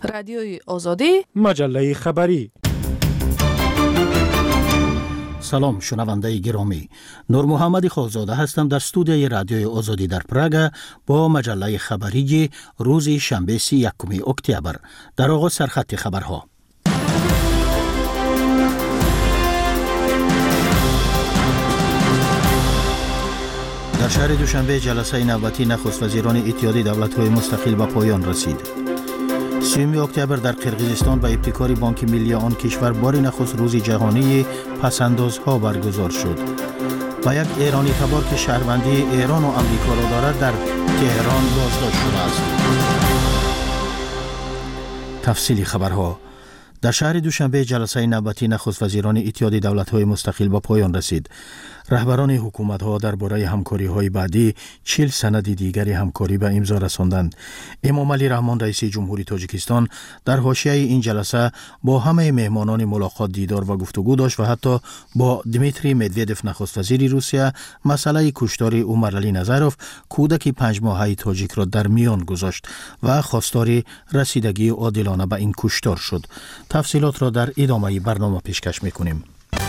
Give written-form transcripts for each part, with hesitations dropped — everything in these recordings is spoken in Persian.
رادیوی آزادی، مجله خبری. سلام شنونده گرامی، نور محمد خالزاده هستم در استودیوی رادیوی آزادی در پراگ با مجله خبری روز شنبه 31 اکتبر. در آغاز سرخط خبرها. در شهر دوشنبه جلسه نوبتی نخست وزیران اتحاد دولت‌های مستقل به پایان رسید. 3 اکتبر در قرقیزستان به ابتکار بانک ملی آن کشور بار نخست روز جهانی پسندازها برگزار شد. و یک ایرانی تبار که شهروندی ایران و امریکا را دارد در تهران بازداشت شده است. تفصیلی خبرها. در شهر دوشنبه جلسه نوبتی نخست وزیران اتحاد دولت‌های مستقل به پایان رسید. رهبران حکومت‌ها درباره همکاری‌های بعدی 40 سند دیگری همکاری به امضا رساندند. امام علی رحمان رئیس جمهوری تاجیکستان در حاشیه این جلسه با همه مهمانان ملاقات دیدار و گفتگو داشت و حتی با دمیتری مدودف نخست وزیر روسیه مسئله کشتار عمرعلی نظروف کودک 5 ماهه تاجیک را در میان گذاشت و خواستار رسیدگی عادلانه به این کشتار شد. تفصیلات را در ادامه برنامه پیشکش می‌کنیم.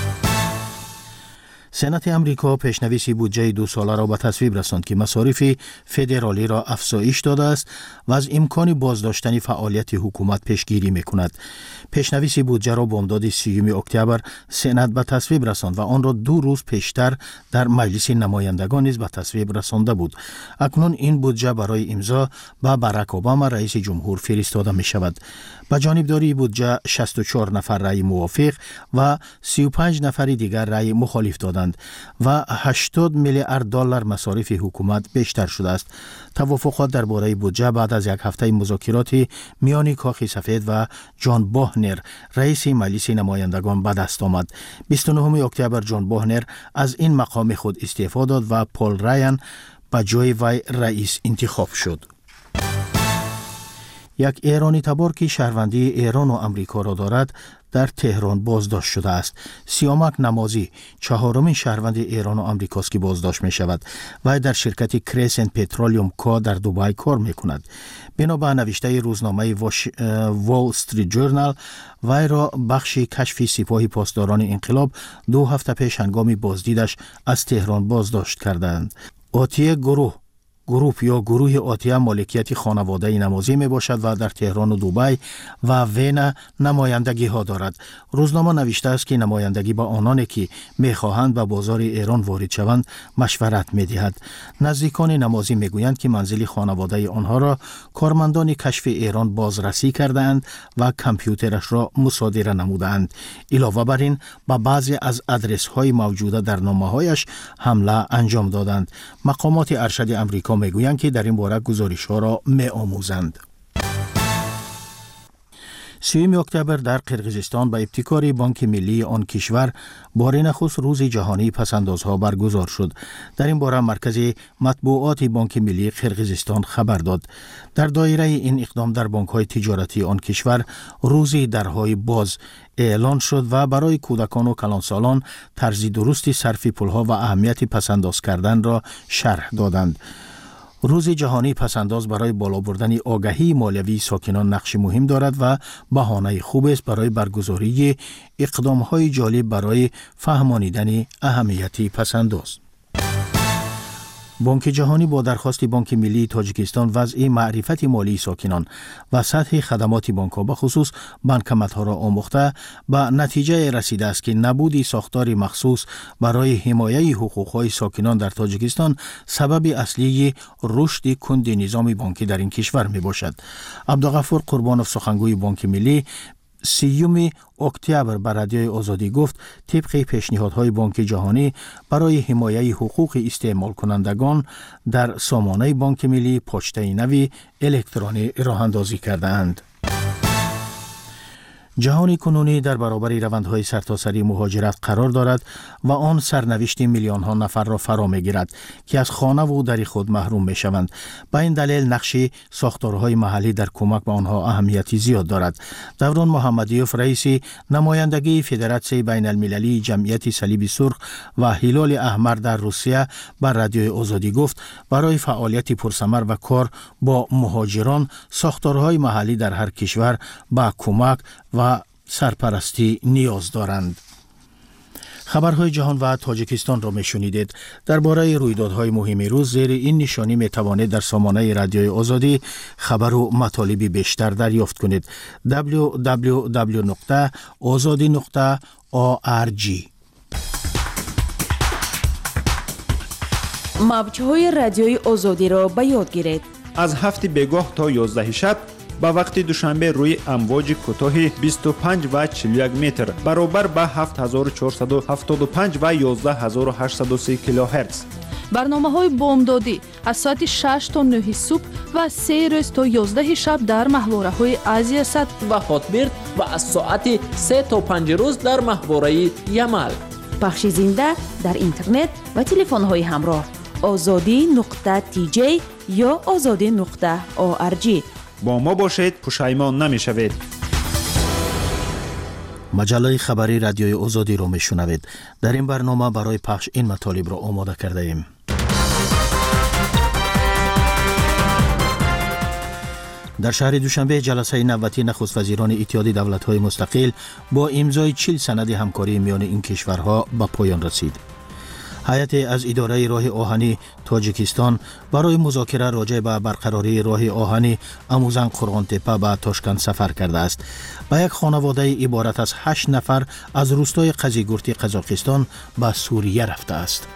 سنت امریکا پیشنویس بودجه 2 ساله را به تصویب رساند که مصارف فدرالی را افزایش داده است و از امکان بازداشتن فعالیت حکومت پیشگیری می‌کند. پیشنویس بودجه را بامداد 30 اکتبر سنت به تصویب رساند و آن را 2 روز پیشتر در مجلس نمایندگان نیز به تصویب رسانده بود. اکنون این بودجه برای امضا به باراک اوباما رئیس جمهور فرستاده می‌شود. به جانبداری بودجه 64 نفر رأی موافق و 35 نفر دیگر رأی مخالف دادند و 80 میلیارد دلار مصارف حکومت بیشتر شده است. توافقات درباره بودجه بعد از یک هفته مذاکرات میان کاخ سفید و جان باهنر رئیس مجلس نمایندگان به دست آمد. 29 اکتبر جان باهنر از این مقام خود استعفا داد و پول رایان به جای وی رئیس انتخاب شد. یک ایرانی تبار که شهروندی ایران و امریکا را دارد در تهران بازداشت شده است. سیامک نمازی 4مین شهروند ایران و امریکاست که بازداشت می شود و در شرکت کریسنت پترولیوم کا در دبی کار می کند. بنابر نوشته روزنامه وال استریت جورنال وی را بخش کشفی سپاه پاسداران انقلاب 2 هفته پیش هنگام بازدیدش از تهران بازداشت کردند. آتیه گروه آتیه مالکیت خانواده نمازی می باشد و در تهران و دبی و وین نمایندگی ها دارد. روزنامه نوشته است که نمایندگی با آنانی که می خواهند به بازار ایران وارد شوند مشورت می دهد. نزدیکان نمازی می گویند که منزل خانواده آنها را کارمندان کشف ایران بازرسی کردند و کامپیوترش را مصادره نمودند. علاوه بر این به بعضی از آدرس های موجوده در نامه هایش حمله انجام دادند. مقامات ارشد امریکا میگویند که در این باره گزارش ها را می آموزند. 3 اکتبر در قرقیزستان به ابتکار بانک ملی آن کشور بار نخست روز جهانی پسندازها برگزار شد. در این باره مرکز مطبوعات بانک ملی قرقیزستان خبر داد. در دایره این اقدام در بانک‌های تجارتی آن کشور روزی درهای باز اعلان شد و برای کودکان و کلانسالان طرز درستی صرف پولها و اهمیت پسنداز کردن را شرح دادند. روز جهانی پسنداز برای بالا بردن آگاهی مالیوی ساکنان نقش مهم دارد و بهانه خوب است برای برگزاری اقدام‌های جالب برای فهمانیدن اهمیت پسنداز. بانک جهانی با درخواست بانک ملی تاجیکستان وضع معرفت مالی ساکنان و سطح خدمات بانک‌ها به خصوص بانکمت‌ها را آموخته به نتیجه رسیده است که نبود ساختار مخصوص برای حمایت حقوق‌های ساکنان در تاجیکستان سبب اصلی رشد کند نظام بانکی در این کشور میباشد. عبدالغفور قربانوف سخنگوی بانک ملی 3 اکتبر به رادیوی آزادی گفت طبق پیشنهادهای بانک جهانی برای حمایت حقوق استعمال کنندگان در سامانه بانک ملی پاچته نوی الکترونی راه اندازی کردند. جهان کنونی در برابر روندهای سرتاسری مهاجرت قرار دارد و آن سرنوشت میلیون ها نفر را فرا میگیرد که از خانه و در خود محروم می شوند. به این دلیل نقش ساختارهای محلی در کمک به آنها اهمیتی زیاد دارد. دوران محمدیوف رئیس نمایندگی فدراسیون بین المللی جمعیت صلیب سرخ و هلال احمر در روسیه بر رادیوی آزادی گفت برای فعالیت پرثمر و کار با مهاجران ساختارهای محلی در هر کشور با کمک و سرپرستی نیاز دارند. خبرهای جهان و تاجیکستان را میشنیدید. درباره رویدادهای مهم روز زیر این نشانی میتوانید در سامانه رادیوی آزادی خبر و مطالب بیشتر دریافت کنید. www.azadi.org. موج‌های رادیوی آزادی را به یاد گیرید. از 7 بگاه تا 11 شب با وقت دوشنبه روی امواج کوتاه 25 و 41 متر برابر با 7475 و 11803 کیلوهرتز. برنامه‌های بامدادی از ساعت 6 تا 9 صبح و 3 روز تا 11 شب در ماهواره‌های آسیا صد و هاتبرد و از ساعت 3 تا 5 روز در ماهواره یمل. پخش زنده در اینترنت و تلفن‌های همراه azadi.tj یا azadi.org. با ما باشید، پشیمان نمی‌شوید. مجله خبری رادیوی آزادی را میشنوید. در این برنامه برای پخش این مطالب را آماده کرده ایم. در شهر دوشنبه جلسه نوبتی نخست وزیران اتحادیه دولت‌های مستقل با امضای 40 سند همکاری میان این کشورها به پایان رسید. هیئت از اداره راه آهنی تاجیکستان برای مذاکره راجع به برقراری راه آهنی اموزن قرغان تپه به تاشکند سفر کرده است. به یک خانواده عبارت از 8 نفر از روستای قزیگورتی قزاقستان به سوریه رفته است.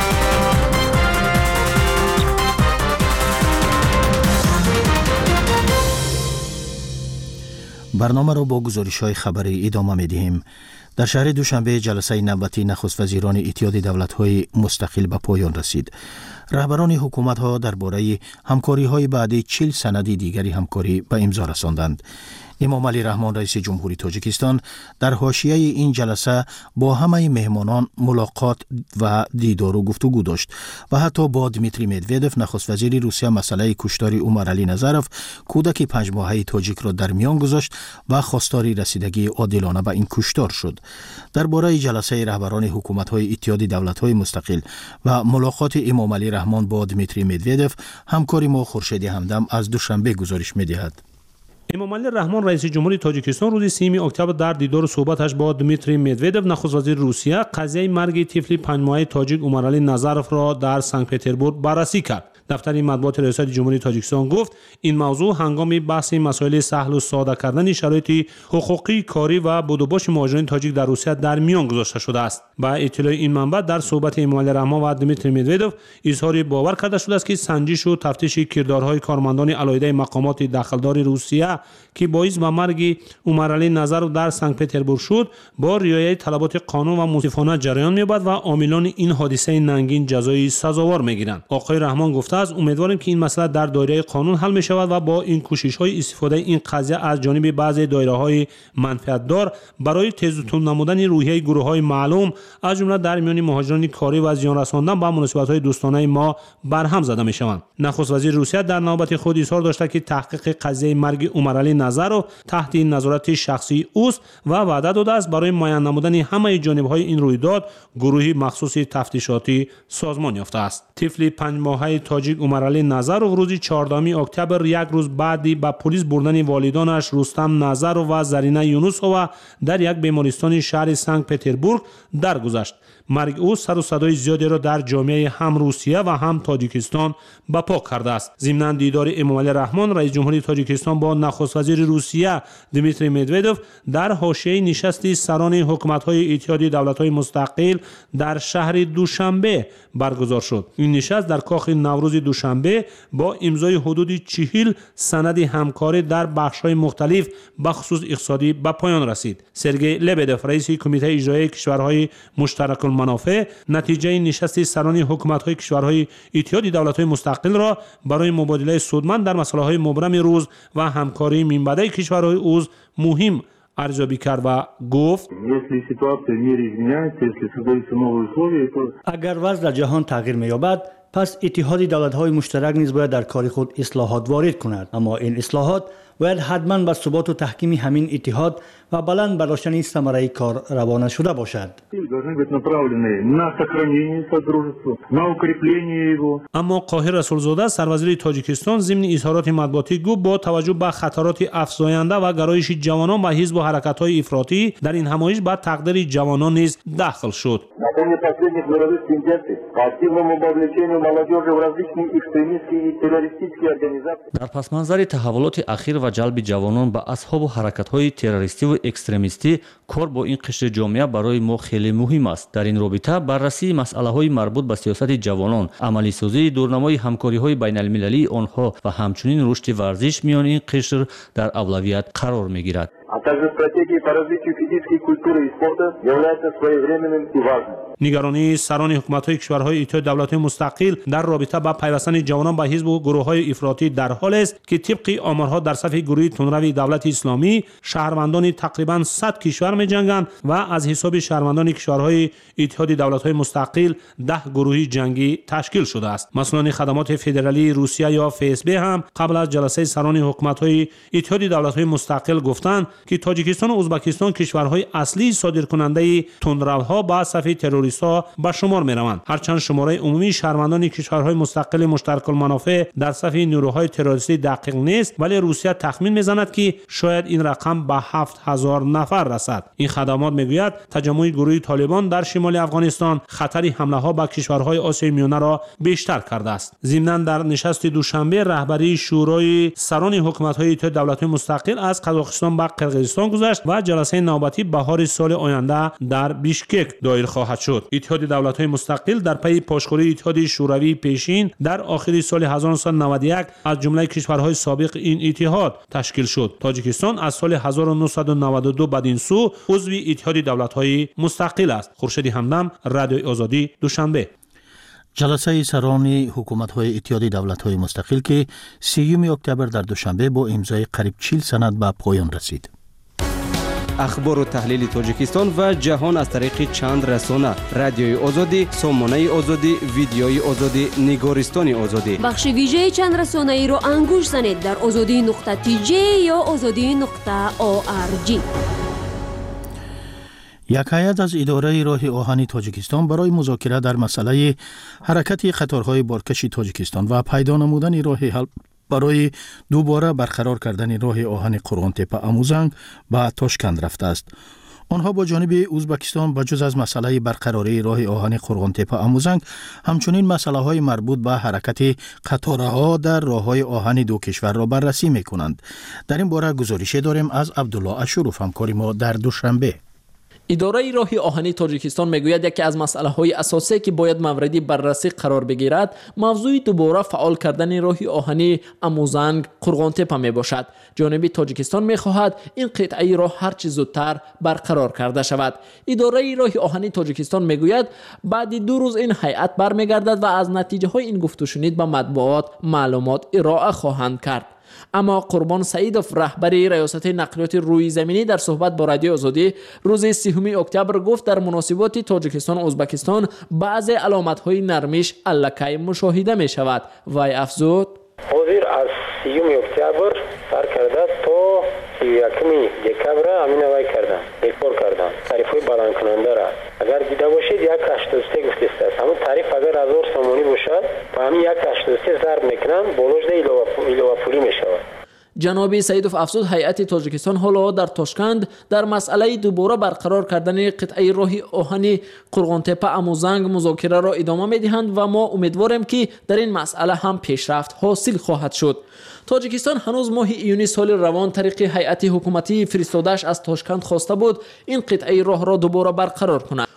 برنامه را با گزارش‌های خبری ادامه می‌دهیم. در شهر دوشنبه جلسه نوبتی نخست وزیران اتحادیه دولت‌های مستقل به پایان رسید. رهبران حکومت‌ها درباره همکاری‌های بعدی 40 سند دیگری همکاری به امضا رساندند. امام علی رحمان رئیس جمهوری تاجیکستان در حاشیه این جلسه با همه مهمانان ملاقات و دیدار و گفتگو داشت و حتی با دمیتری مدودف نخست وزیر روسیه مسئله کشتار عمر علی نظروف کودک 5 ماهه تاجیک را در میان گذاشت و خواستار رسیدگی عادلانه به این کشتار شد. درباره جلسه رهبران حکومت‌های اتحادیه دولت‌های مستقل و ملاقات امام علی رحمان با دمیتری مدودف همکار ما خورشید همدم از دوشنبه گزارش می‌دهد. امام علی رحمان رئیس جمهوری تاجیکستان روز 3 اکتبر در دیدار و صحبتش با دمیتری مدودف نخست وزیر روسیه قضیه مرگ طفل 5 ماهه تاجیک عمر علی نظروف را در سن پترزبورگ بررسی کرد. دفتر مطبوعات ریاست جمهوری تاجیکستان گفت این موضوع هنگام بحث مسائل سهل و ساده کردن شرایط حقوقی کاری و بدوباش مهاجرین تاجیک در روسیه در میان گذاشته شده است. با اطلاع این منبع در صحبت امام علی رحمان و دمیتری مدودف اظهار باور کرده شده است که سنجش و تفتیش کردارهای کارمندان علیحده مقامات دخلدار روسیه که باعث به مرگ عمر علی نظروف در سن پترزبورگ شد با رعایت طلبات قانون و منصفانه جریان می‌یابد و عاملان این حادثه ننگین جزای سزاوار می‌گیرند. آقای رحمان گفته است امیدواریم که این مسئله در دایره قانون حل می‌شود و با این کوشش‌های استفاده این قضیه از جانب بعضی دایره‌های منفعت‌دار برای تیز و تند نمودن روحیه گروه‌های معلوم از جمله در میان مهاجران کاری و زیان رساندن به مناسبت‌های دوستانه ما برهم زده می‌شوند. نخست وزیر روسیه در نوبت خود اظهار داشته که تحقیق قضیه مرگ عمر علی نظروف تحت نظارت شخصی اوست و وعده داده است برای معین نمودن همه جانب‌های این رویداد گروهی مخصوص تفتیشاتی سازمان یافته است. طفل 5 ماهه تاجیک عمر علی نظروف روز 14 اکتبر یک روز بعدی به پلیس بردن والدانش رستم نظروف و زرینه یونوسووا در یک بیمارستان شهر سن پترزبورگ درگذشت. مرگ او سر و صدای زیادی را در جامعه هم روسیه و هم تاجیکستان برپا کرده است. ضمن دیدار امام علی رحمان رئیس جمهوری تاجیکستان با نخست وزیر روسیه دمیتری مدودف در حاشیه نشست سران حکومت‌های اتحادیه دولت‌های مستقل در شهر دوشنبه برگزار شد. این نشست در کاخ نوروز دوشنبه با امضای حدود 40 سند همکاری در بخش‌های مختلف بخصوص اقتصادی به پایان رسید. سرگئی لبدف رئیس کمیته اجرایی کشورهای مشترک المنافع نتیجه نشست سران حکومت‌های کشورهای اتحادیه دولت‌های مستقل را برای مبادله سودمند در مسائل مبرم روز و همکاری منبع کشورهای عضو مهم ارزیابی کرد و گفت اگر وضع در جهان تغییر می‌یابد پس اتحاد دولت‌های مشترک نیز باید در کار خود اصلاحات وارد کند، اما این اصلاحات باید حتماً به ثبات و تحکیم همین اتحاد و بلند برداشتن ثمره کار روانه شده باشد. اما قاهر رسولزاده سروزیر تاجیکستان ضمن اظهارات مطبوعاتی گفت با توجه به خطرات افزاینده و گرایش جوانان به حزب و حرکت‌های افراطی در این همایش به تقدیر جوانان نیز داخل شد. در پس منظر تحولات اخیر و جلب جوانان به اصحاب و حرکت‌های تروریستی و اکستریمیستی کار با این قشر جامعه برای ما خیلی مهم است. در این رابطه بررسی مسائل‌های مربوط به سیاست جوانان، عملی سازی دورنمای همکاری‌های بین‌المللی آنها و همچنین رشد ورزش میان این قشر در اولویت قرار می‌گیرد. نگرانی سران حکومت‌های کشورهای اتحاد دولت‌های مستقل در رابطه با پیوستن جوانان به حزب و گروه‌های افراطی در حال است که طبق آمارها در صف گروه تندروی دولت اسلامی شهروندان تقریباً 100 کشور می‌جنگند و از حساب شهروندان کشورهای اتحاد دولت‌های مستقل 10 گروه جنگی تشکیل شده است. مسئولان خدمات فدرالی روسیه یا FSB هم قبل از جلسه سران حکومت‌های اتحاد دولت‌های مستقل گفتند که تاجیکستان و ازبکستان کشورهای اصلی صادرکننده تندروها با صف تروریست‌ها به شمار می‌روند. هرچند شماره عمومی شهروندان کشورهای مستقل مشترک المنافع در صف نیروهای تروریستی دقیق نیست، ولی روسیه تخمین می‌زند که شاید این رقم به 7000 نفر رسد. این خدمات می‌گوید تجمع گروه طالبان در شمال افغانستان خطر حمله‌ها به کشورهای آسیای میانه را بیشتر کرده است. ضمناً در نشست دوشنبه رهبری شورای سران حکومت‌های اتحاد دولت‌های مستقل از قزاقستان به قرقیزستان گذشت و جلسه نوبتی بهار سال آینده در بیشکک دایر خواهد شد. اتحاد دولت‌های مستقل در پی پاشخوری اتحاد شوروی پیشین در آخر سال 1991 از جمله کشورهای سابق این اتحاد تشکیل شد. تاجیکستان از سال 1992 بعد این سو عضو اتحاد دولت‌های مستقل است. خورشید همدم، رادیوی آزادی، دوشنبه. جلسه سران حکومت‌های اتحاد دولت‌های مستقل که 30 اکتبر در دوشنبه با امضای قریب 40 سند به پایان رسید. اخبار و تحلیل تاجیکستان و جهان از طریق چند رسانه: رادیوی آزادی، سامانه آزادی، ویدیوی آزادی، نگارستان آزادی. بخش ویژه چند رسانه ای رو انگوش زنید در azadi.tj یا azadi.org. یک هیئت از اداره راه آهن تاجیکستان برای مذاکره در مسئله حرکت قطارهای بارکش تاجیکستان و پیدا نمودن راه حل برای دوباره برقرار کردن راه آهن قرغانتپه اموزنگ به تاشکند رفته است. آنها با جانب ازبکستان بجز از مسئله برقراری راه آهن قرغانتپه اموزنگ همچنین مسئله های مربوط به حرکت قطارها در راههای آهن دو کشور را بررسی می کنند. در این باره گزارشی داریم از عبدالله اشروف، همکار ما در دوشنبه. اداره راه آهنی تاجیکستان میگوید یکی از مسئله‌های اساسی که باید موردی بررسی قرار بگیرد موضوع دوباره فعال کردن راه آهنی اموزنگ قرغانتپه میباشد. جانب تاجیکستان میخواهد این قطعه را هر چه زودتر برقرار کرده شود. اداره راه آهنی تاجیکستان میگوید بعد 2 روز این هیئت برمیگردد و از نتیجه های این گفت و شنید به مطبوعات معلومات ارائه خواهند کرد. اما قربان سعیدوف رهبری ریاست نقلیات روی زمینی در صحبت با رادیو آزادی روز 30 اکتبر گفت در مناسبات تاجیکستان و ازبکستان بعضی علامت‌های نرمیش الکی مشاهده می شود. وی افزود: حاضر از 30 اکتبر سر کرده تا 31 دکبر همین وی کردن بکار کردن تعریف‌های بلند کننده را اگر دیده باشید 183 گفته است. همون تعریف اگر 1000 سومانی باشد با همین 183 ضرب میکنن بالوش ایلوه پولی میشود. جناب سعیدوف افزود هیئت تاجیکستان حالا در تاشکند در مسئله دوباره برقرار کردن قطعه راه آهن قرغانتپه اموزنگ مذاکره را ادامه میدهند و ما امیدواریم که در این مسئله هم پیشرفت حاصل خواهد شد. تاجیکستان هنوز ماه ایونی سال روان طریق هیئت حکومتی فرستاده‌اش از تاشکند خواسته بود این قطعه راه را دوباره برقرار کند.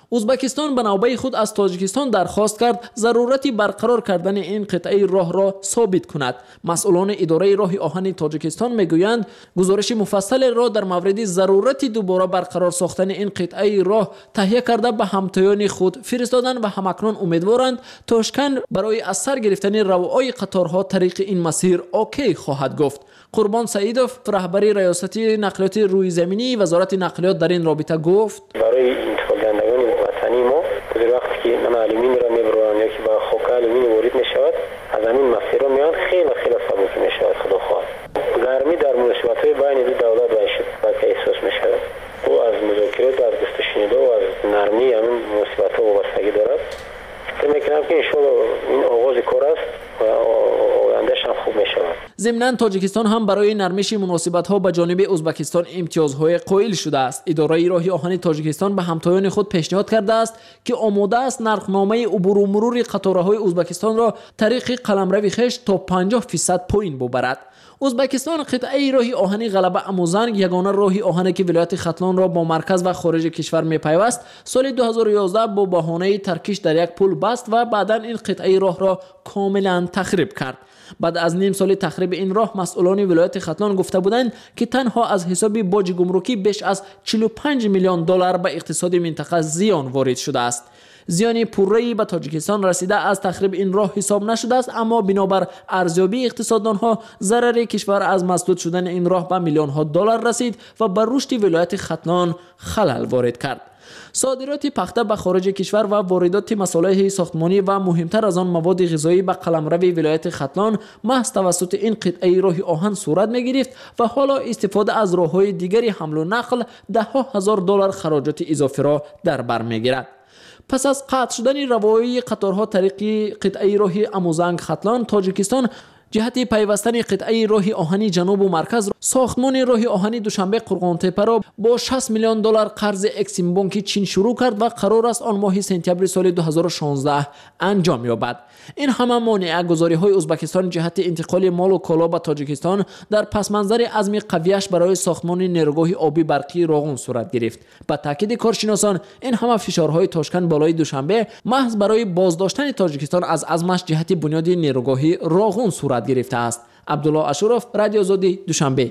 ازبکستان به نوبه خود از تاجیکستان درخواست کرد ضرورت برقرار کردن این قطعه راه را ثابت کند. مسئولان اداره راه آهن تاجیکستان میگویند گزارش مفصل را در مورد ضرورت دوباره برقرار ساختن این قطعه راه تهیه کرده به همتایان خود فرستادن و همکنون امیدوارند تاشکند برای از سر گرفتن روای قطارها طریق این مسیر اوکی خواهد گفت. قربان سعیدوف رهبر ریاست نقلیات روی زمینی وزارت نقلیات در این رابطه گفت برای انتقال دهندگان وطنی ما در وقتی که من آلومین را میبرن یا که با خوک آلومین وارد میشود از همین مسیر میان خیلی سبک میشود. خدا خواه گرمی در مناسبت های بین دو دولت باید احساس میشود و از مذاکرات و از گفته شنیده و از نرمی همین مناسبت ها وابستگی دارد. فکر میکنم که انشاءالله این آغاز کار است و آینده‌اش هم خوب میشود. ضمناً تاجیکستان هم برای نرمش مناسبت‌ها با جانب ازبکستان امتیازهای قائل شده است. اداره راه آهن تاجیکستان به همتایان خود پیشنهاد کرده است که آماده است نرخنامه عبور و مرور قطارهای ازبکستان را طریق قلمرو خویش تا 50% پایین ببرد. ازبکستان قطعه راه آهن غلبه اموزنگ یگانه راه آهنی که ولایت ختلان را با مرکز و خارج کشور میپیوست سال 2011 با بهانه ترکیش در یک پل بست و بعدا این قطعه راه را کاملا تخریب کرد. بعد از نیم سال تخریب این راه مسئولان ولایت ختلان گفته بودند که تنها از حساب باج گمرکی بیش از 45 میلیون دلار به اقتصاد منطقه زیان وارد شده است. زیان پره‌ای به تاجیکستان رسیده از تخریب این راه حساب نشده است، اما بنابر ارزیابی اقتصاددانها ضرر کشور از مسدود شدن این راه به میلیون ها دلار رسید و بر رشد ولایت ختلان خلل وارد کرد. صادرات پخته به خارج کشور و واردات مصالح ساختمانی و مهمتر از آن مواد غذایی به قلمرو ولایت ختلان محض توسط این قطعه راه آهن صورت می گرفت و حالا استفاده از راه‌های دیگری حمل و نقل ده‌ها هزار دلار خراجات اضافی را در بر می‌گیرد. پس از قطع شدن روایی قطارها طریق قطعه راه اموزنگ ختلان، تاجیکستان جهت پیوستن قطعه راه آهنی جنوب و مرکز ساختمان راه آهنی دوشنبه قرغانتپه را با 60 میلیون دلار قرض اکسیم بانک چین شروع کرد و قرار است آن ماه سپتامبر سال 2016 انجام یابد. این همه مانع گذاری‌های ازبکستان جهت انتقال مال و کالا به تاجیکستان در پس منظر عزم قویش برای ساختمان نیروگاه آبی برقی راغون صورت گرفت. با تاکید کارشناسان این همه فشارهای تاشکند بالای دوشنبه محض برای بازداشتن تاجیکستان از عزمش جهت بنیاد نیروگاهی راغون صورت گرفته است. عبدالله اشرف، رادیو آزادی، دوشنبه.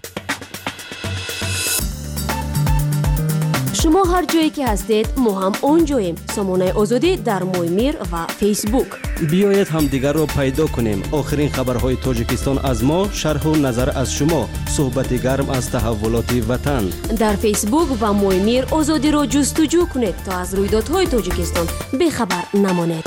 شما هر جایی که هستید ما هم اونجاییم. سامانه آزادی در مویمیر و فیسبوک. بیایید هم دیگر رو پیدا کنیم. آخرین خبرهای تاجیکستان از ما، شرح و نظر از شما، صحبت گرم از تحولات وطن. در فیسبوک و مویمیر آزادی رو جستجو کنید تا از رویدادهای تاجیکستان بخبر نمانید.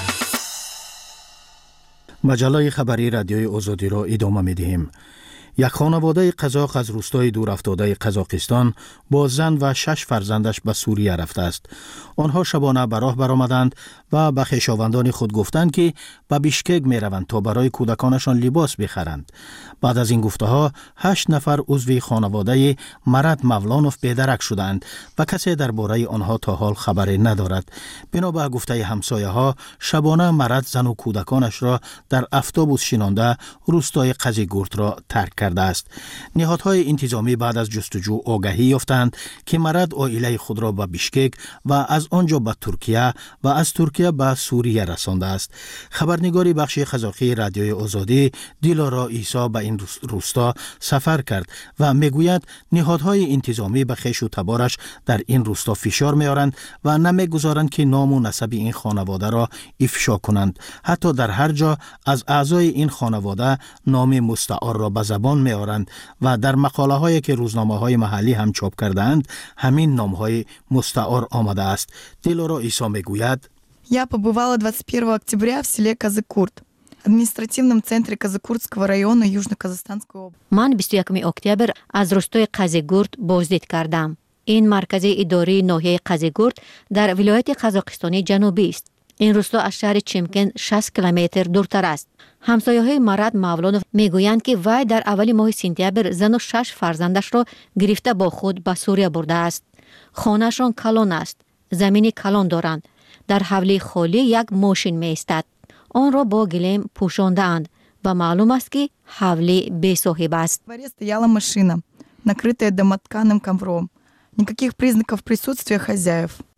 مجله خبری رادیوی آزادی را ادامه می‌دهیم. یک خانواده قزاق از روستای دور افتاده قزاقستان با زن و 6 فرزندش به سوریه رفته است. آنها شبانه به راه برآمدند و به خویشاوندان خود گفتند که به بیشکک می روند تا برای کودکانشان لباس بخرند. بعد از این گفته ها 8 نفر عضو خانواده مرد مولانوف بیدرک شدند و کسی درباره آنها تا حال خبری ندارد. بنا به گفته همسایه ها شبانه مرد زن و کودکانش را در اتوبوس شینانده روستای قزیگورت را ترک کرده است. نهادهای انتظامی بعد از جستجو آگاهی یافتند که مرد عائله خود را به بیشکک و از آنجا به ترکیه و از ترکیه به سوریه رسانده است. خبرنگاری بخش قزاقی رادیوی آزادی دیلارا عیسی به این روستا سفر کرد و میگوید نهادهای انتظامی به خویش و تبارش در این روستا فشار میارند و نمیگذارند که نام و نسب این خانواده را افشا کنند. حتی در هر جا از اعضای این خانواده نام مستعار را به زبان میارند و در مقاله هایی که روزنامه های محلی هم چاپ کردند همین نام های مستعار آمده است. دیلارا عیسی میگوید Я побывала 21 октября в селе Казыкурт, административном центре Казыкуртского района Южно-Казахстанской области. من 21 اکتبر از روستای قزیگورت بازدید کردم. این مرکز اداری ناحیه قزیگورت در ولایت قزاقستانی جنوبی است. این روستا از شهر چمکن 60 کیلومتر دورتر است. همسایه‌های مرد مولانوف میگویند که وی در اول ماه سپتامبر زن و 6 فرزندش را گرفته با خود به سوریه برده است. خانه‌شان کلان است. زمین کلان دارند. در حوله خالی یک ماشین می ایستد. آن را با گلیم پوشانده اند و معلوم است که حوله بی صاحب است. В дворе стояла машина, накрытая домотканым ковром. Никаких признаков присутствия хозяев.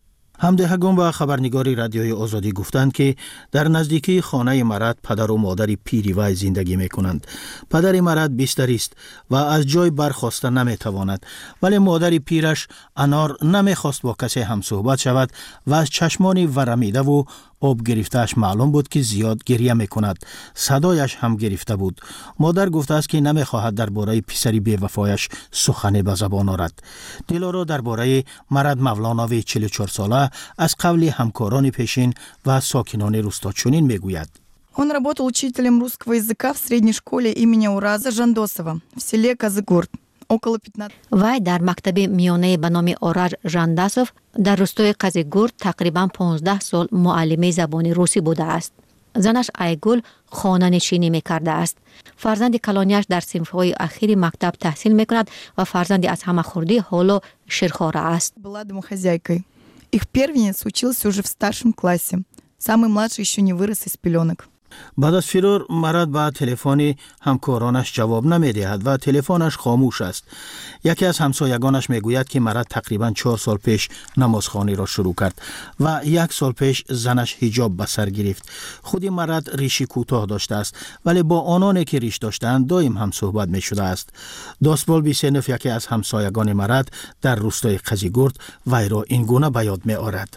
همدهگان و خبرنگاری رادیوی آزادی گفتند که در نزدیکی خانه مرد پدر و مادر پیری وی زندگی می کنند. پدر مرد بیستری است و از جای برخاسته نمی تواند، ولی مادر پیرش انار نمی خواست با کسی هم صحبت شود و از چشمان ورمیده و آب گرفتهش معلوم بود که زیاد گریه می کند. صدایش هم گرفته بود. مادر گفته است که نمی خواهد درباره پسری بی‌وفایش سخنی به زبان آورد. دلارا درباره مرد مولانا 44 ساله از قبل همکاران پیشین و ساکنان روستا چنین میگوید: Он работал учителем русского языка в средней школе имени Ураза Жандосова в селе Казыгурт. Около 15. вай дар мактаби миёнае ба номи Ораж Жандасов дар рӯстои Қазигурд тақрибан 15 сол муаллимаи забони русӣ будааст. занаш Айгул хонанишинӣ мекардааст. фарзанди калонияш дар синфҳои ахири мактаб таҳсил мекунад ва фарзанди аз ҳамахурдӣ ҳоло ширхора аст. Была домохозяйкой. Их первенец учился уже в старшем классе. Самый младший еще не вырос из пеленок. بعد از فرار مرد با تلفن همکارانش جواب نمیدهد و تلفنش خاموش است. یکی از همسایگانش میگوید که مرد تقریبا 4 سال پیش نمازخوانی را شروع کرد و 1 سال پیش زنش حجاب به سر گرفت. خود مرد ریشی کوتاه داشته است ولی با آنانی که ریش داشتند دائم هم صحبت می شده است. داستبال بیسنف یکی از همسایگان مرد در روستای قزیگورد وی را این گونه به یاد می آورد.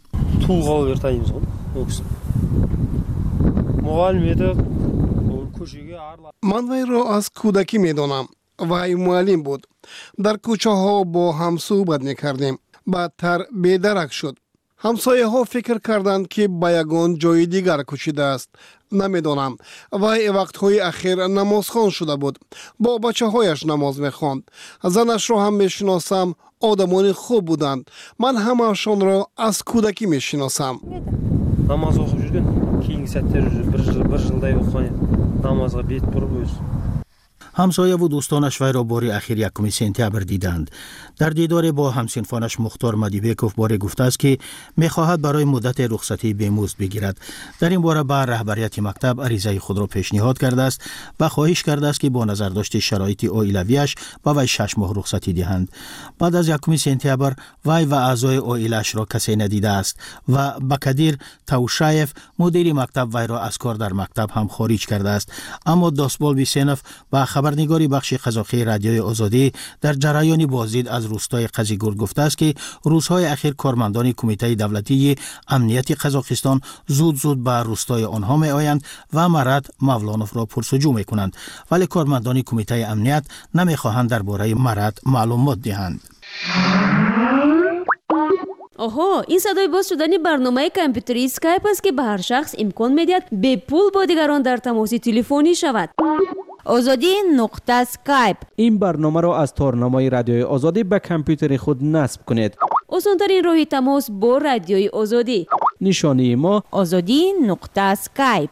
من وی را از کودکی می دانم. وی معلم بود. در کوچه ها با هم صحبت می کردیم. بعدتر بیدرک شد. همسایه ها فکر کردند که به یگان جای دیگر کوچیده است. نمی دانم. وی وقت های اخیر نمازخوان شده بود. با بچه هایش نماز می خواند. زنش را هم می شناسم. آدمان خوب بودند. من همه‌شان را از کودکی می شناسم. نماز оқып жүрген, кейінгі сәттер бір жылдай оқыған намазға бет бұрып өзі. همسایه و دوستانش وی را بار اخیر 1 سپتامبر دیدند. در دیدار با همسنفانش مختار مدیبکوف بار گفته است که می‌خواهد برای مدت رخصتی بیمزد بگیرد. در این باره به رهبریت مکتب عریضه خود را پیشنهاد کرده است و خواهش کرده است که با نظر داشت شرایط عائلویش به وی 6 ماه رخصتی دهند. بعد از 1 سپتامبر وی و اعضای عائله‌اش را کسی ندیده است و بکدیر توشایف مدیر مکتب وی را از کار در مکتب هم خارج کرده است. اما داستبال بیسنف و خبرنگاری بخش قزاقی رادیوی آزادی در جریان بازدید از روستای قزیگورد گفته است که روزهای اخیر کارمندان کمیته دولتی امنیت قزاقستان زود به روستای آنها می آیند و مرد مولانوف را پرسجو می کنند، ولی کارمندان کمیته امنیت نمی خواهند درباره مرد معلومات دهند. آها، این صدای باز شدن برنامه کامپیوتری اسکایپ است که به هر شخص امکان می‌دهد به پول با دیگران در تماس تلفنی شود. آزادی نقطه سکایپ. این برنامه را از تارنمای رادیوی آزادی به کامپیوتر خود نصب کنید. آسان‌ترین راه تماس با رادیوی آزادی. نشانی ما آزادی نقطه سکایپ.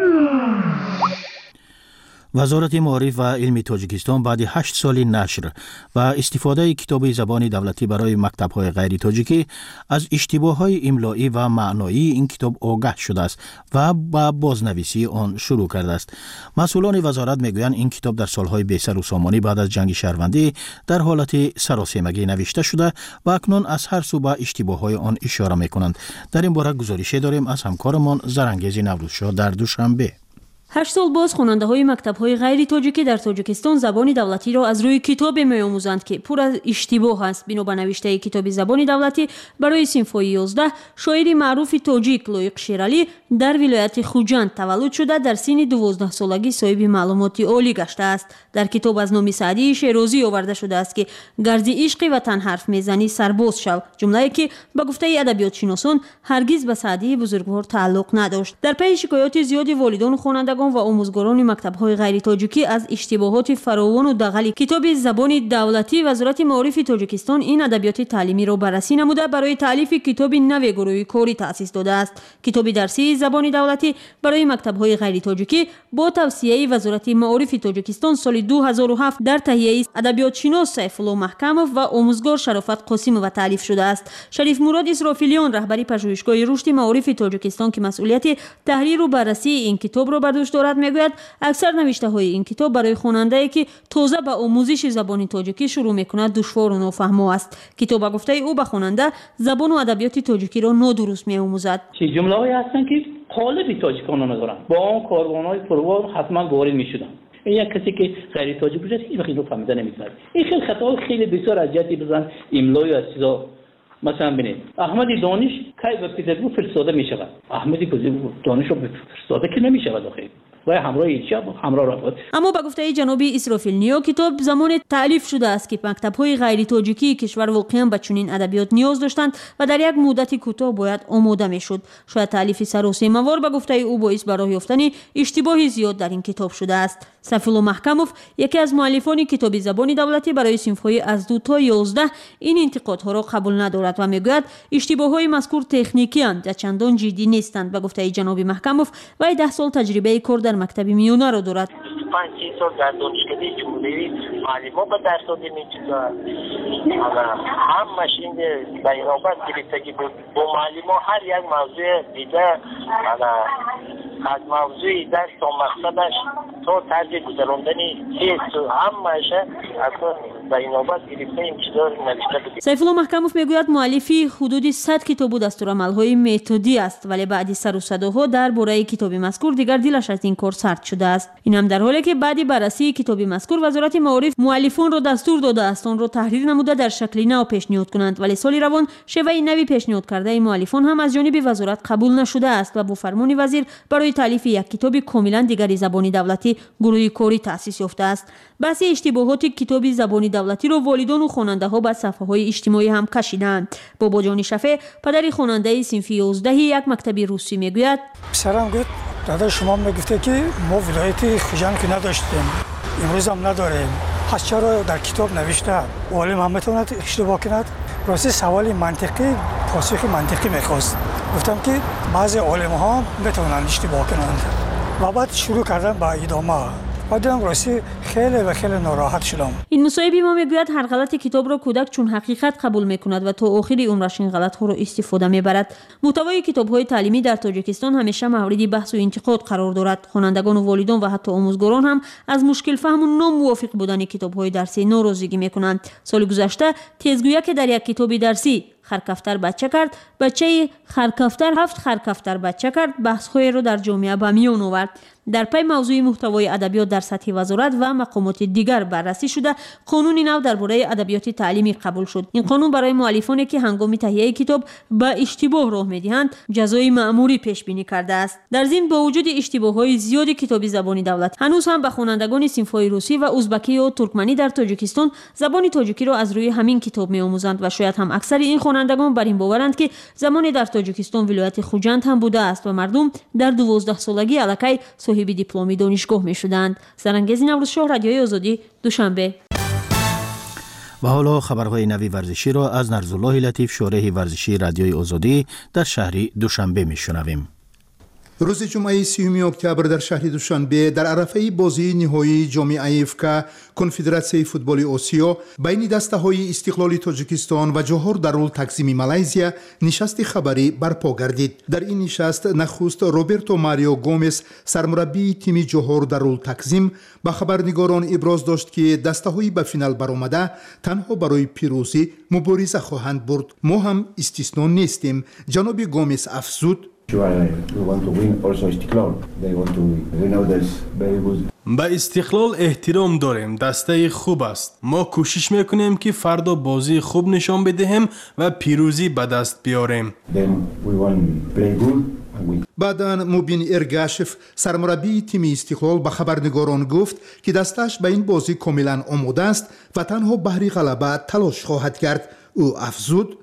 وزارت معارف و علم تاجیکستان بعد 8 سال نشر و استفاده کتاب زبان دولتی برای مکتب‌های غیر تاجیکی از اشتباه‌های املایی و معنایی این کتاب آگاه شده است و با بازنویسی آن شروع کرده است. مسئولان وزارت میگویند این کتاب در سالهای بی‌سر و سامانی بعد از جنگ شهروندی در حالت سراسیمگی نوشته شده و اکنون از هر سو به اشتباه‌های آن اشاره می‌کنند. در این باره گزارشی داریم از همکارمان زرانگیز نوروزشاه در دوشنبه. 8 سال باز خواننده های مکتب های غیر تاجیکی در تاجیکستان زبان دولتی را از روی کتاب می‌آموزند که پر از اشتباه است. بنا به نوشته کتاب زبان دولتی برای صنف 11 شاعر معروف تاجیک لایق شیرالی در ولایت خوجند تولد شده در سن 12 سالگی صاحب معلومات عالی گشته است. در کتاب از نام سعدی شیرازی آورده شده است که گرزی عشق وطن حرف میزنی سرباز شو، جمله‌ای که با گفته ادبیات شناسان هرگز به سعدی بزرگوار تعلق نداشت. در پی شکایات زیادی والدان خوانندگان و آموزگاران مکتب‌های غیر تاجیکی از اشتباهات فراوان و دغل کتاب زبان دولتی، وزارت معارف تاجیکستان این ادبیات تعلیمی را بررسی نموده برای تالیف کتاب نو گروهی کاری تأسیس داده است. کتاب درسی زبان دولتی برای مکتب‌های غیر تاجیکی با توصیه وزارت معارف تاجیکستان سال 2007 در تهیه ادبیات شناس سیف‌الله محکمov و آموزگار شرافت قاسمova تالیف شده است. شریف مراد اسرافیلیان رهبری پژوهشگاه رشد معارف تاجیکستان که مسئولیت تحریر و بررسی این کتاب را بر دوش دارد میگوید اکثر نوشته های این کتاب برای خواننده که تازه به آموزش زبان تاجیکی شروع میکند دشوار و نافهمو است. کتاب به گفته او به خواننده زبان و ادبیات تاجیکی را نادرست میآموزد. چه جمله‌هایی هستند که قالب تاجیکان ندارند. با اون کاروان‌های پروار حتما وارد میشدند. این یک کسی که غیر تاجیک باشه هیچ وقت اینو فهمیده نمی‌تونه. این خیلی خطا خیلی بسیار اذیتی بزن املای از چیزا. مثلا ببینید احمد دانش کی به پترزبورگ فرستاده می شود. احمد دانش رو فرستاده که نمی شود آخه و همراه ایشا همراه را. اما به گفته جناب اسرافیل نیو کتاب زمان تألیف شده است که مکتب‌های غیر تاجیکی کشور واقعا به چنین ادبیات نیاز داشتند و در یک مدت کوتاه باید آماده میشد. شاید تألیف سراسیمه‌وار به گفته او باعث به راه یافتن اشتباهی زیاد در این کتاب شده است. سفیلو محکموف یکی از مؤلفان کتاب زبان دولتی برای صنف‌های از 2 تا 11 این انتقادها را قبول ندارد و میگوید اشتباه‌های مذکور تکنیکی اند و چندان جدی نیستند. به گفته جناب محکموف وی 10 سال تجربه کار در مکتب میانه را دارد. 5 سال در دانشکده جمهوری معلمان به درس داده می‌شود. همش این بینابر گرفته که با معلمان هر یک موضوع دیده از موضوع درس تا مقصدش تا طرز گذراندنی هست همش از بینابر گرفته این چیزا نوشته بود. سیفالله محکموف میگوید مؤلفی حدود 100 کتاب و دستورالعمل‌های متدی است ولی بعد سر و صداها درباره کتاب مذکور دیگر دلش از این کار سرد شده است. این هم در حالی که بعد بررسی کتاب مذکور وزارت معارف مؤلفان را دستور داده است آن را تحریر نموده در شکل نو پیشنهاد کنند ولی سال روان شیوه نوی پیشنهاد کرده مؤلفان هم از جانب وزارت قبول نشده است و با فرمان وزیر برای تالیف یک کتاب کاملا دیگر زبانی دولتی گروه کاری تأسیس یافته است. بحث اشتباهات کتاب زبانی دولتی را والدان و خواننده‌ها به صفحه‌های اجتماعی هم کشیدند. بابا جان شفیع پدر خواننده صنف 11 یک مکتب روسی میگوید پسرم گفت دادا شما میگفته که ما ولایت خوجند که نداشتیم امروز هم نداریم پس چرا در کتاب نوشته عالم هم میتواند اشتباه کند؟ راستی سوال منطقی پاسخ منطقی میخواست. گفتم که بعضی عالم ها میتونن اشتباه کنند و بعد شروع کردن با ادامه بعدم راستی خیلی ناراحت شدم. این مصاحبی ما میگوید هر غلط کتاب را کودک چون حقیقت قبول میکند و تا آخر عمرش این غلط ها را استفاده میبرد. محتوای کتاب‌های تعلیمی در تاجیکستان همیشه مورد بحث و انتقاد قرار دارد. خوانندگان و والدان و حتی آموزگاران هم از مشکل فهم و ناموافق بودن کتاب‌های درسی ناراضگی میکنند. سال گذشته تیزگویی که در یک کتاب درسی خرکفتر بچه کرد بچه خرکفتر 7 خرکفتر بچه کرد بحث‌های را در جامعه به میان آورد. در پی موضوع محتوای ادبیات در سطح وزارت و مقامات دیگر بررسی شده قانون نو درباره ادبیات تعلیمی قبول شد. این قانون برای مؤلفانی که هنگام تهیه کتاب به اشتباه راه میدهند جزای مأموری پیش بینی کرده است. در ضمن با وجود اشتباه‌های زیاد کتاب زبان دولت هنوز هم به خوانندگان صنف‌های روسی و ازبکی و ترکمنی در تاجیکستان زبان تاجیکی را از روی همین کتاب می‌آموزند و شاید هم اکثر این خوانندگان بر این باورند که زمان در تاجیکستان ولایت خوجند هم بوده است و مردم در 12 سالگی الکی صاحب دیپلم دانشگاه می شدند. سرانگیز نوروز شاه رادیوی آزادی دوشنبه. و حالا خبرهای نوی ورزشی را از نرزالله لطیف شارح ورزشی رادیوی آزادی در شهر دوشنبه می شنویم. روز جمعه 30 اکتبر در شهر دوشنبه در عرفه بازی نهایی جام افک کنفدراسیون فوتبال آسیا بین دسته‌های استقلال تاجیکستان و جوهر دارالتقسیم مالزیا نشست خبری برپا گردید. در این نشست نخست روبرتو ماریو گومز سرمربی تیم جوهر دارالتقسیم با خبرنگاران ابراز داشت که دسته‌های به فینال برآمده تنها برای پیروزی مبارزه خواهند برد. ما هم استثنا نیستیم. جناب گومز افزود به استقلال احترام داریم. دسته خوب است. ما کوشش میکنیم که فردا بازی خوب نشان بدهیم و پیروزی به دست بیاریم. بعداً مبین ارگاشف سرمربی تیم استقلال به خبرنگاران گفت که دستش به این بازی کاملا آماده است و تنها بهر غلبه تلاش خواهد کرد. او افزود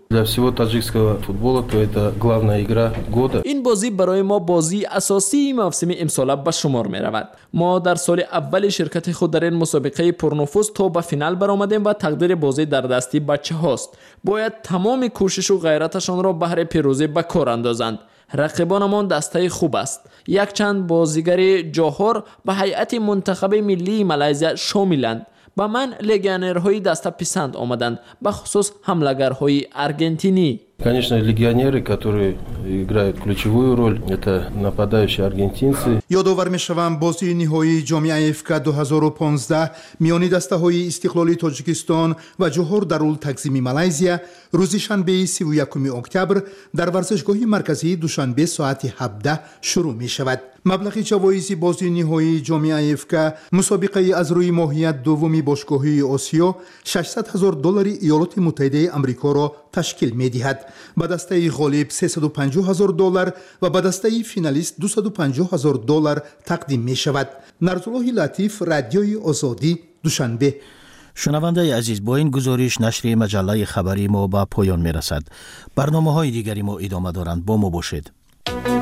این بازی برای ما بازی اساسی موسم امسال به شمار می رود. ما در سال اول شرکت خود در این مسابقه پرنفوذ تا به فینال برآمدیم و تقدیر بازی در دستی بچه هاست. باید تمام کوشش و غیرتشان را بهر پیروزی به کار اندازند. رقیبانمان دسته خوب است. یک چند بازیگر جوهر به هیئت منتخب ملی مالزیا شاملند. با من لگیونرهای دسته پسند آمدند، به خصوص حملگرهای ارژنتینی. Конечно, легионеры, которые играют ключевую роль, это нападающие аргентинцы. یادآور می‌شوم بازی نهایی جام افک 2015 میان دسته‌های استقلالی تاجیکستان و جوهر دارالتنظیم مالزیا روز شنبه 31 اکتبر در ورزشگاه مرکزی دوشنبه ساعت 17 شروع می‌شود. مبلغ جوایز بازی نهایی جام افک مسابقه از روی ماهیت دومی باشگاهی آسیا $600,000 ایالات متحده آمریکا را تشکیل می‌دهد. به دسته غالب $350,000 و به دسته فینالیست $250,000 تقدیم می‌شود. نرزالله لطیف، رادیوی آزادی، دوشنبه. شنونده عزیز، با این گزارش نشر مجله خبری ما به پایان می‌رسد. برنامه‌های دیگری ما ادامه دارند. با ما باشید.